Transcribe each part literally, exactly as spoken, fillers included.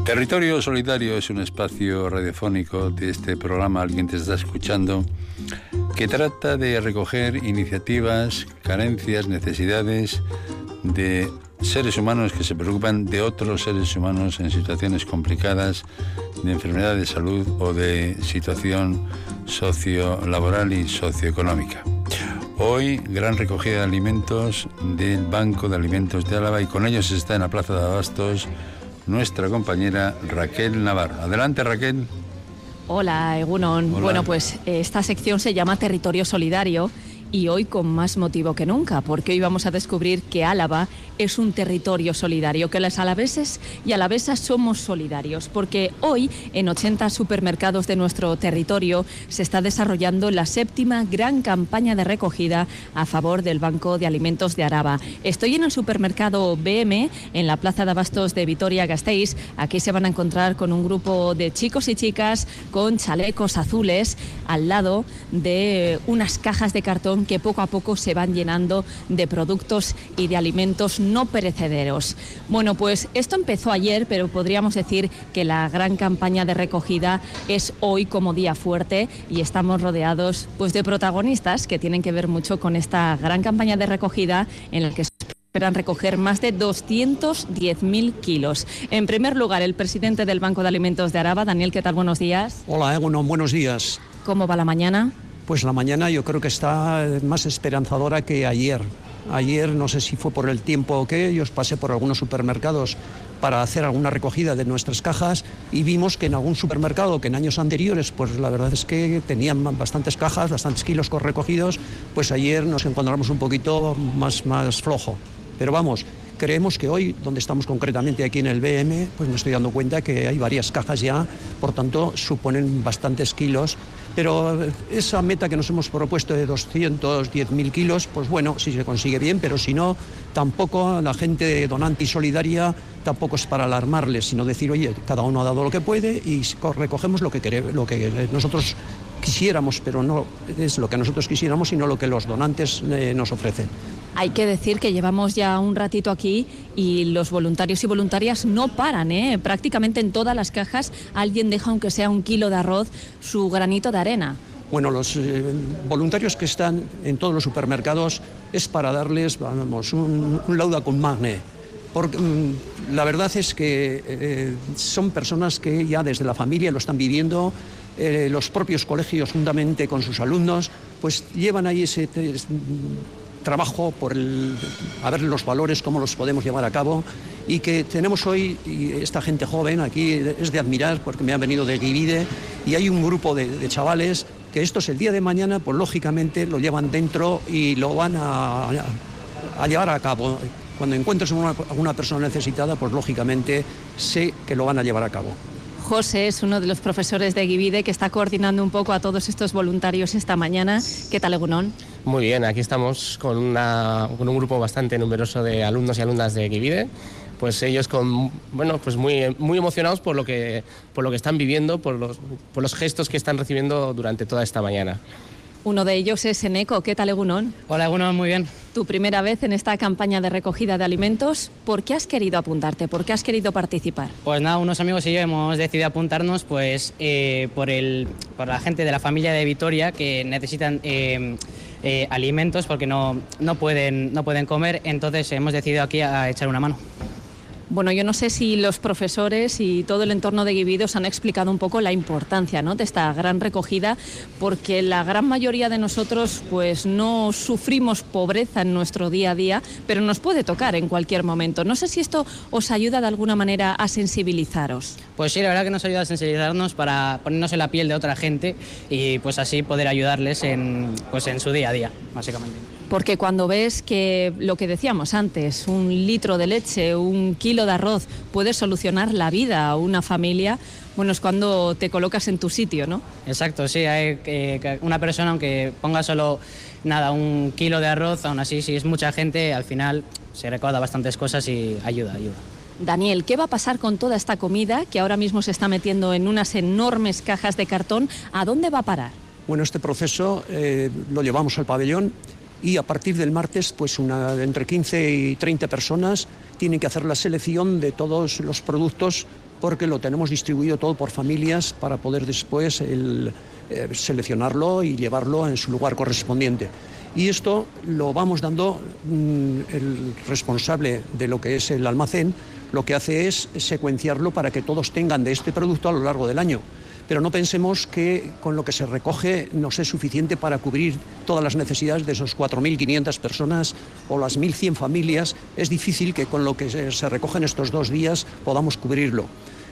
Territorio Solidario es un espacio radiofónico de este programa, alguien te está escuchando, que trata de recoger iniciativas, carencias, necesidades de seres humanos que se preocupan de otros seres humanos en situaciones complicadas, de enfermedad de salud o de situación sociolaboral y socioeconómica. Hoy, gran recogida de alimentos del Banco de Alimentos de Álava, y con ellos está en la Plaza de Abastos nuestra compañera Raquel Navarro. Adelante, Raquel. Hola, Egunon. Hola. Bueno, pues esta sección se llama Territorio Solidario y hoy con más motivo que nunca, porque hoy vamos a descubrir que Álava es un territorio solidario, que los alaveses y alavesas somos solidarios, porque hoy en ochenta supermercados de nuestro territorio se está desarrollando la séptima gran campaña de recogida a favor del Banco de Alimentos de Araba. Estoy en el supermercado B M, en la Plaza de Abastos de Vitoria-Gasteiz. Aquí se van a encontrar con un grupo de chicos y chicas con chalecos azules al lado de unas cajas de cartón que poco a poco se van llenando de productos y de alimentos no perecederos. Bueno, pues esto empezó ayer, pero podríamos decir que la gran campaña de recogida es hoy como día fuerte y estamos rodeados pues de protagonistas que tienen que ver mucho con esta gran campaña de recogida en la que esperan recoger más de doscientos diez mil kilos. En primer lugar, el presidente del Banco de Alimentos de Araba, Daniel, ¿qué tal? Buenos días. Hola, Egunon, buenos días. ¿Cómo va la mañana? Pues la mañana yo creo que está más esperanzadora que ayer. Ayer, no sé si fue por el tiempo o qué, yo pasé por algunos supermercados para hacer alguna recogida de nuestras cajas y vimos que en algún supermercado que en años anteriores, pues la verdad es que tenían bastantes cajas, bastantes kilos recogidos, pues ayer nos encontramos un poquito más, más flojo. Pero vamos, creemos que hoy, donde estamos concretamente aquí en el B M, pues me estoy dando cuenta que hay varias cajas ya, por tanto suponen bastantes kilos. Pero esa meta que nos hemos propuesto de doscientos diez mil kilos, pues bueno, si se consigue bien, pero si no, tampoco la gente donante y solidaria tampoco es para alarmarles, sino decir, oye, cada uno ha dado lo que puede y recogemos lo que queremos, lo que nosotros quisiéramos, pero no es lo que nosotros quisiéramos, sino lo que los donantes eh, nos ofrecen. Hay que decir que llevamos ya un ratito aquí y los voluntarios y voluntarias no paran, ¿eh? Prácticamente en todas las cajas alguien deja, aunque sea un kilo de arroz, su granito de arena. Bueno, los eh, voluntarios que están en todos los supermercados es para darles, vamos, un, un lauda cum magne. Porque mmm, la verdad es que eh, son personas que ya desde la familia lo están viviendo, eh, los propios colegios juntamente con sus alumnos, pues llevan ahí ese te, trabajo por el, a ver los valores, cómo los podemos llevar a cabo, y que tenemos hoy, y esta gente joven aquí es de admirar porque me han venido de Givide, y hay un grupo de, de chavales que estos el día de mañana, pues lógicamente lo llevan dentro y lo van a, a llevar a cabo. Cuando encuentres a una, a una persona necesitada, pues lógicamente sé que lo van a llevar a cabo. José es uno de los profesores de Givide que está coordinando un poco a todos estos voluntarios esta mañana. ¿Qué tal, Egunon? Muy bien, aquí estamos con, una, con un grupo bastante numeroso de alumnos y alumnas de Givide. Pues ellos con, bueno, pues muy, muy emocionados por lo que, por lo que están viviendo, por los, por los gestos que están recibiendo durante toda esta mañana. Uno de ellos es Eneco. ¿Qué tal, Egunon? Hola, Egunon, muy bien. Tu primera vez en esta campaña de recogida de alimentos. ¿Por qué has querido apuntarte? ¿Por qué has querido participar? Pues nada, unos amigos y yo hemos decidido apuntarnos pues eh, por, el, por la gente de la familia de Vitoria que necesitan eh, eh, alimentos porque no, no, pueden, no pueden comer. Entonces hemos decidido aquí a echar una mano. Bueno, yo no sé si los profesores y todo el entorno de Givide os han explicado un poco la importancia, ¿no?, de esta gran recogida, porque la gran mayoría de nosotros pues no sufrimos pobreza en nuestro día a día, pero nos puede tocar en cualquier momento. No sé si esto os ayuda de alguna manera a sensibilizaros. Pues sí, la verdad que nos ayuda a sensibilizarnos para ponernos en la piel de otra gente y pues así poder ayudarles en, pues en su día a día, básicamente. Porque cuando ves que, lo que decíamos antes, un litro de leche, un kilo de arroz puede solucionar la vida a una familia, bueno, es cuando te colocas en tu sitio, ¿no? Exacto, sí, hay eh, una persona, aunque ponga solo nada, un kilo de arroz, aún así, si es mucha gente, al final se recauda bastantes cosas y ayuda, ayuda. Daniel, ¿qué va a pasar con toda esta comida que ahora mismo se está metiendo en unas enormes cajas de cartón? ¿A dónde va a parar? Bueno, este proceso eh, lo llevamos al pabellón. Y a partir del martes, pues una, entre quince y treinta personas tienen que hacer la selección de todos los productos porque lo tenemos distribuido todo por familias para poder después el, eh, seleccionarlo y llevarlo en su lugar correspondiente. Y esto lo vamos dando, mmm, el responsable de lo que es el almacén, lo que hace es secuenciarlo para que todos tengan de este producto a lo largo del año. Pero no pensemos que con lo que se recoge nos es suficiente para cubrir todas las necesidades de esos cuatro mil quinientas personas o las mil cien familias. Es difícil que con lo que se recoge en estos dos días podamos cubrirlo.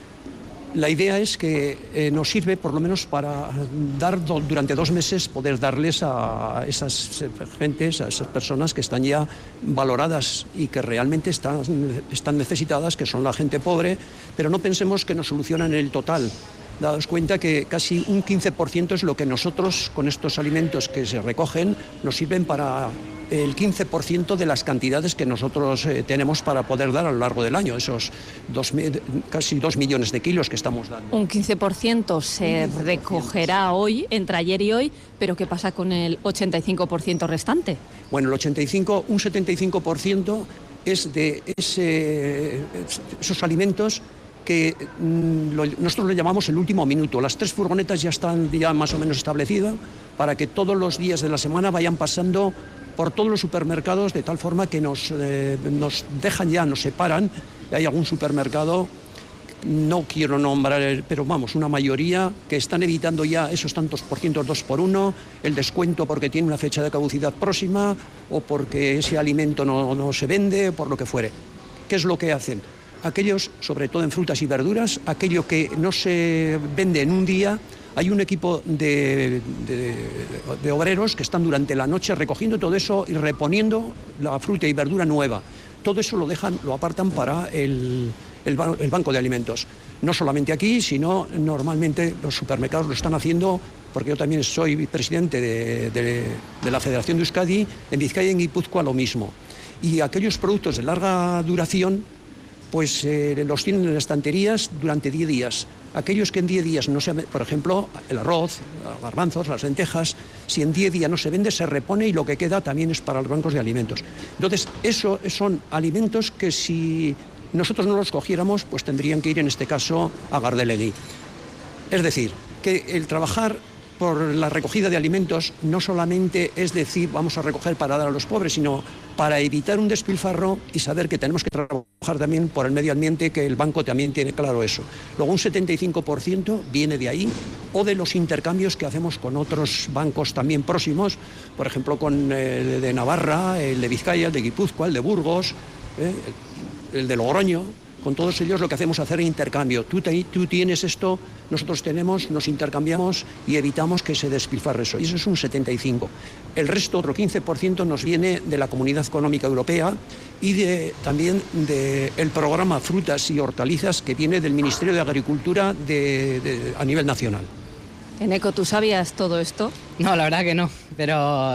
La idea es que eh, nos sirve por lo menos para dar do, durante dos meses poder darles a esas gentes, a esas personas que están ya valoradas y que realmente están, están necesitadas, que son la gente pobre, pero no pensemos que nos solucionan el total. Daos cuenta que casi un quince por ciento es lo que nosotros, con estos alimentos que se recogen, nos sirven para el quince por ciento de las cantidades que nosotros eh, tenemos para poder dar a lo largo del año, esos dos, casi dos millones de kilos que estamos dando. Un quince por ciento se recogerá hoy, entre ayer y hoy, pero ¿qué pasa con el ochenta y cinco por ciento restante? Bueno, el ochenta y cinco, un setenta y cinco por ciento es de ese, esos alimentos que mmm, lo, nosotros lo llamamos el último minuto. Las tres furgonetas ya están ya más o menos establecidas para que todos los días de la semana vayan pasando por todos los supermercados de tal forma que nos, eh, nos dejan ya, nos separan. Hay algún supermercado, no quiero nombrar, pero vamos, una mayoría que están evitando ya esos tantos por cientos dos por uno, el descuento porque tiene una fecha de caducidad próxima o porque ese alimento no, no se vende, por lo que fuere. ¿Qué es lo que hacen? Aquellos, sobre todo en frutas y verduras, aquello que no se vende en un día, hay un equipo de, de, de obreros que están durante la noche recogiendo todo eso y reponiendo la fruta y verdura nueva. Todo eso lo dejan, lo apartan para el, el, el banco de alimentos. No solamente aquí, sino normalmente los supermercados lo están haciendo, porque yo también soy presidente de, de, de la Federación de Euskadi, en Vizcaya y en Guipúzcoa lo mismo. Y aquellos productos de larga duración, pues eh, los tienen en las estanterías durante diez días. Aquellos que en diez días no se, por ejemplo, el arroz, los garbanzos, las lentejas, si en diez días no se vende, se repone y lo que queda también es para los bancos de alimentos. Entonces, eso son alimentos que si nosotros no los cogiéramos, pues tendrían que ir en este caso a Gardelegui. Es decir, que el trabajar por la recogida de alimentos no solamente es decir vamos a recoger para dar a los pobres, sino para evitar un despilfarro y saber que tenemos que trabajar también por el medio ambiente, que el banco también tiene claro eso. Luego un setenta y cinco por ciento viene de ahí o de los intercambios que hacemos con otros bancos también próximos, por ejemplo con el de Navarra, el de Vizcaya, el de Guipúzcoa, el de Burgos, eh, el de Logroño. Con todos ellos lo que hacemos es hacer intercambio. Tú, te, tú tienes esto, nosotros tenemos, nos intercambiamos y evitamos que se despilfarre eso. Y eso es un setenta y cinco por ciento. El resto, otro quince por ciento, nos viene de la Comunidad Económica Europea y de, también del programa Frutas y Hortalizas que viene del Ministerio de Agricultura de, de, a nivel nacional. Eneco, ¿tú sabías todo esto? No, la verdad que no, pero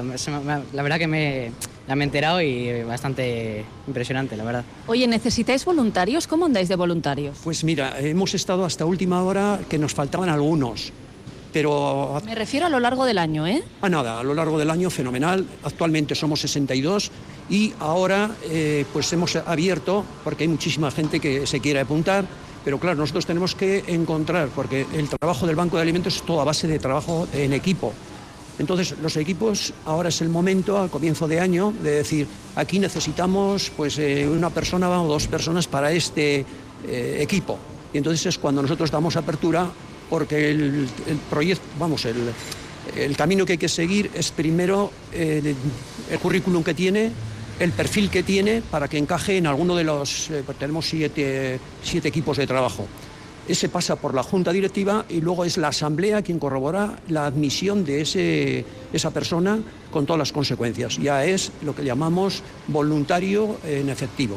la verdad que me... La me he enterado y bastante impresionante, la verdad. Oye, ¿necesitáis voluntarios? ¿Cómo andáis de voluntarios? Pues mira, hemos estado hasta última hora que nos faltaban algunos, pero... Me refiero a lo largo del año, ¿eh? Ah, nada, a lo largo del año fenomenal. Actualmente somos sesenta y dos y ahora eh, pues hemos abierto, porque hay muchísima gente que se quiere apuntar, pero claro, nosotros tenemos que encontrar, porque el trabajo del Banco de Alimentos es todo a base de trabajo en equipo. Entonces, los equipos, ahora es el momento, al comienzo de año, de decir, aquí necesitamos pues, eh, una persona o dos personas para este eh, equipo. Y entonces es cuando nosotros damos apertura, porque el, el proyecto, vamos, el, el camino que hay que seguir es primero eh, el currículum que tiene, el perfil que tiene, para que encaje en alguno de los... Eh, tenemos siete, siete equipos de trabajo. Ese pasa por la Junta Directiva y luego es la Asamblea quien corrobora la admisión de ese, esa persona con todas las consecuencias. Ya es lo que llamamos voluntario en efectivo.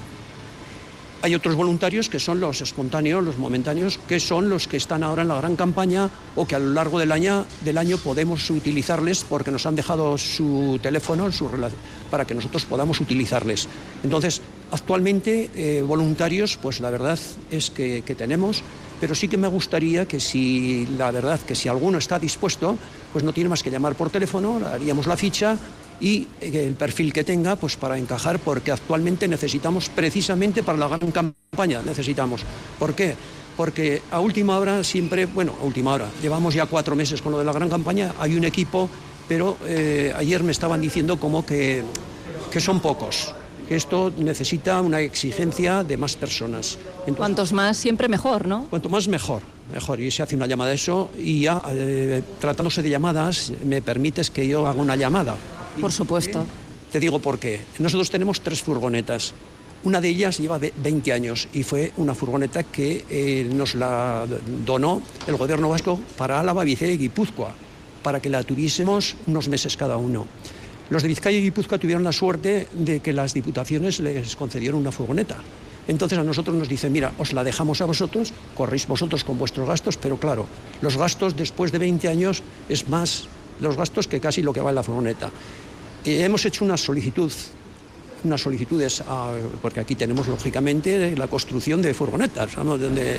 Hay otros voluntarios que son los espontáneos, los momentáneos, que son los que están ahora en la gran campaña o que a lo largo del año, del año podemos utilizarles porque nos han dejado su teléfono su, para que nosotros podamos utilizarles. Entonces, actualmente eh, voluntarios, pues la verdad es que, que tenemos, pero sí que me gustaría que si, la verdad, que si alguno está dispuesto, pues no tiene más que llamar por teléfono, haríamos la ficha y el perfil que tenga pues para encajar, porque actualmente necesitamos precisamente para la gran campaña, necesitamos. ¿Por qué? porque a última hora siempre, bueno, a última hora, llevamos ya cuatro meses con lo de la gran campaña, hay un equipo, pero eh, ayer me estaban diciendo como que, que son pocos, que esto necesita una exigencia de más personas. Entonces, cuantos más, siempre mejor, ¿no? Cuanto más, mejor, mejor. Y se hace una llamada de eso, y ya, eh, tratándose de llamadas, me permites que yo haga una llamada. Por supuesto. Te digo por qué. Nosotros tenemos tres furgonetas. Una de ellas lleva veinte años y fue una furgoneta que eh, nos la donó el gobierno vasco para Álava, Vizcaya y Guipúzcoa, para que la tuviésemos unos meses cada uno. Los de Vizcaya y Guipúzcoa tuvieron la suerte de que las diputaciones les concedieron una furgoneta. Entonces a nosotros nos dicen, mira, os la dejamos a vosotros, corréis vosotros con vuestros gastos, pero claro, los gastos después de veinte años es más los gastos que casi lo que va en la furgoneta. Eh, hemos hecho una solicitud, unas solicitudes, a, porque aquí tenemos lógicamente la construcción de furgonetas, ¿no? Donde,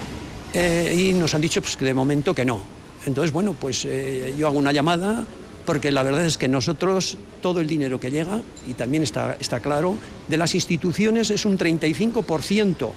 eh, y nos han dicho pues, que de momento que no. Entonces, bueno, pues eh, yo hago una llamada, porque la verdad es que nosotros, todo el dinero que llega, y también está, está claro, de las instituciones es un treinta y cinco por ciento.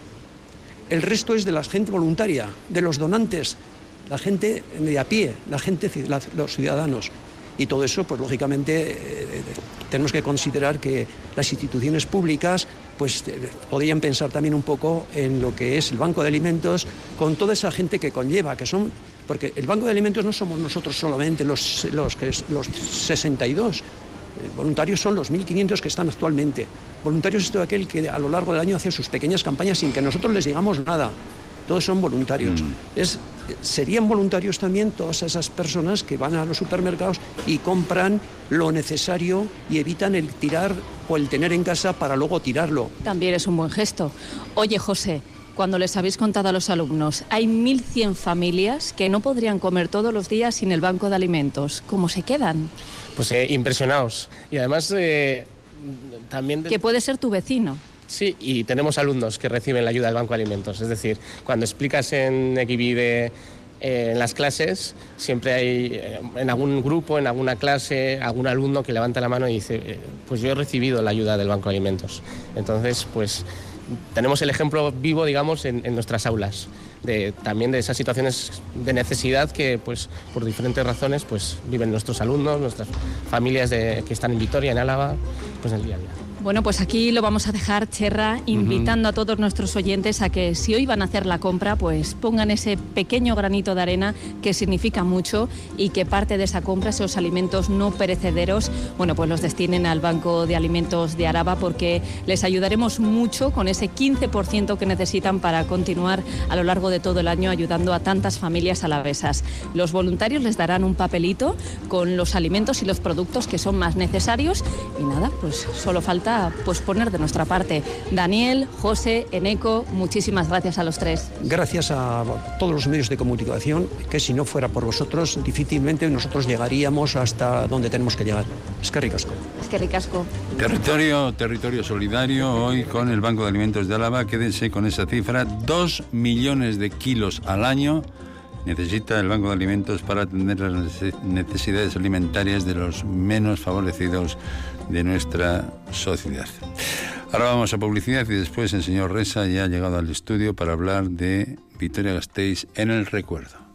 El resto es de la gente voluntaria, de los donantes, la gente de a pie, la gente, la, los ciudadanos. Y todo eso, pues lógicamente, eh, tenemos que considerar que las instituciones públicas pues eh, podrían pensar también un poco en lo que es el Banco de Alimentos, con toda esa gente que conlleva, que son... Porque el Banco de Alimentos no somos nosotros solamente los, los, los sesenta y dos, voluntarios son los mil quinientos que están actualmente. Voluntarios es todo aquel que a lo largo del año hace sus pequeñas campañas sin que nosotros les digamos nada. Todos son voluntarios. Mm. Es, serían voluntarios también todas esas personas que van a los supermercados y compran lo necesario y evitan el tirar o el tener en casa para luego tirarlo. También es un buen gesto. Oye, José, cuando les habéis contado a los alumnos, hay mil cien familias que no podrían comer todos los días sin el banco de alimentos. ¿Cómo se quedan? Pues eh, impresionados. Y además eh, también... De... Que puede ser tu vecino. Sí, y tenemos alumnos que reciben la ayuda del Banco de Alimentos. Es decir, cuando explicas en Equivide eh, en las clases, siempre hay eh, en algún grupo, en alguna clase, algún alumno que levanta la mano y dice, eh, pues yo he recibido la ayuda del Banco de Alimentos. Entonces, pues tenemos el ejemplo vivo, digamos, en, en nuestras aulas, de, también de esas situaciones de necesidad que, pues, por diferentes razones, pues viven nuestros alumnos, nuestras familias de, que están en Vitoria, en Álava, pues en el día a día. Bueno, pues aquí lo vamos a dejar, Cherra, invitando uh-huh. a todos nuestros oyentes a que si hoy van a hacer la compra, pues pongan ese pequeño granito de arena que significa mucho y que parte de esa compra, esos alimentos no perecederos, bueno, pues los destinen al Banco de Alimentos de Araba, porque les ayudaremos mucho con ese quince por ciento que necesitan para continuar a lo largo de todo el año ayudando a tantas familias alavesas. Los voluntarios les darán un papelito con los alimentos y los productos que son más necesarios y nada, pues solo falta pues poner de nuestra parte. Daniel, José, Eneco, muchísimas gracias a los tres. Gracias a todos los medios de comunicación, que si no fuera por vosotros, difícilmente nosotros llegaríamos hasta donde tenemos que llegar. Es que ricasco. Es que ricasco. Territorio, territorio solidario, hoy con el Banco de Alimentos de Álava, quédense con esa cifra, dos millones de kilos al año necesita el Banco de Alimentos para atender las necesidades alimentarias de los menos favorecidos de nuestra sociedad. Ahora vamos a publicidad y después el señor Resa ya ha llegado al estudio para hablar de Vitoria-Gasteiz en el recuerdo.